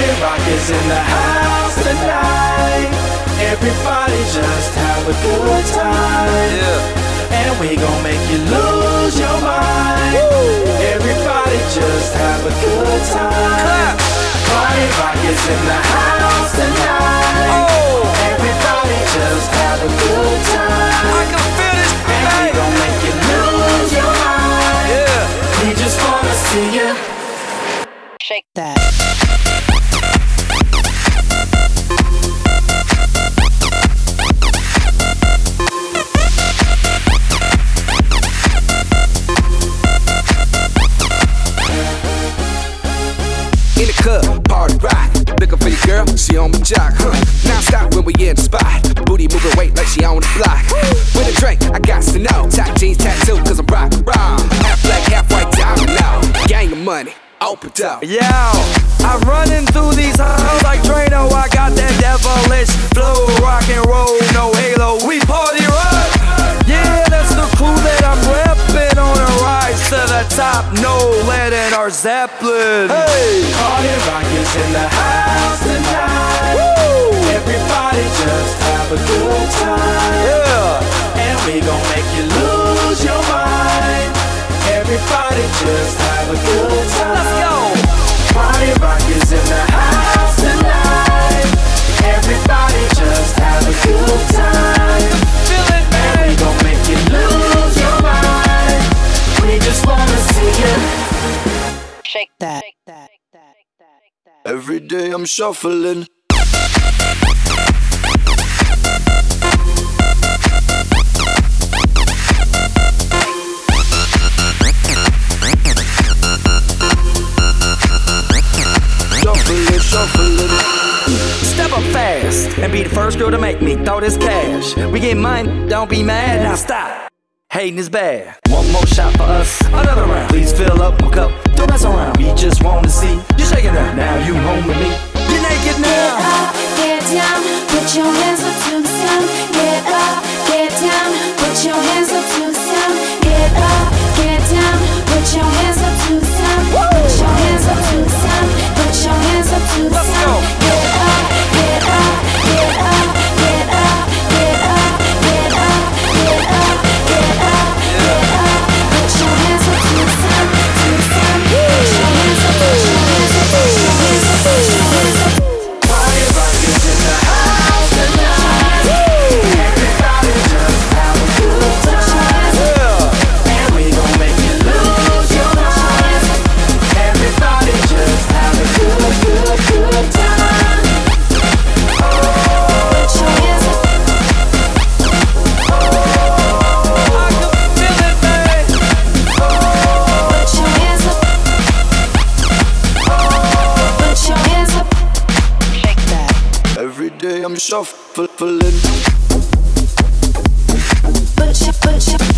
Party rock is in the house tonight. Everybody just have a good time. Yeah. And we gon' make you lose your mind. Woo. Everybody just have a good time. Party rock is in the house tonight. Oh. Everybody just have a good time. I can feel this, and we gon' make you lose your mind. Yeah. We just wanna see you shake that. In the club, party rock. Looking for your girl, she on my jock, huh? Non-stop when we in the spot. Booty moving weight like she on the block. With a drink, I got to know. Tight jeans, tattoo, cause I'm rock, raw. Half black, half white, diamond now. Gang of money, open up. Yo, I'm running through these halls like Drano. I got that devilish flow. Rock and roll, no halo. We party rock. Yeah, that's the crew that I'm reppin' on a rise to the top. No lead in our Zeppelin. Hey, party rock is in the house tonight. Woo. Everybody just have a good time. Yeah. And we gon' make you lose your mind. Everybody just have a good time. Let's go. Party rock is in the house tonight. Everybody just have a good time. Feel it, man. And we gon' make you lose your mind. We just wanna see you shake that. Every day I'm shuffling. Shuffling. Step up fast and be the first girl to make me throw this cash. We get mine, don't be mad, now stop. Hating is bad. One more shot for us, another round. Please fill up my cup, don't mess around. We just want to see you shaking up. Now you home with me. You're naked now. Get up, get down, put your hands up to the sun. Get up, get down, put your hands up to the sun. Get up, get down, put your hands up to the sun. Put your hands up to the sun. Put your hands up to the sun. Get up, get up, get up, get up, get up, get up, get up, get up, get up. Put your hands up to the sun, to the sun. Put your hands up, put your hands up, put your hands up, put your hands up. Party rock is in the house tonight. Everybody just have a good time. And we gon' make you lose your mind. Everybody just have a good time. Put your hands up. I can feel it, man. Put your hands up. Put your hands up. Shake that. Every day I'm shuffling. Put your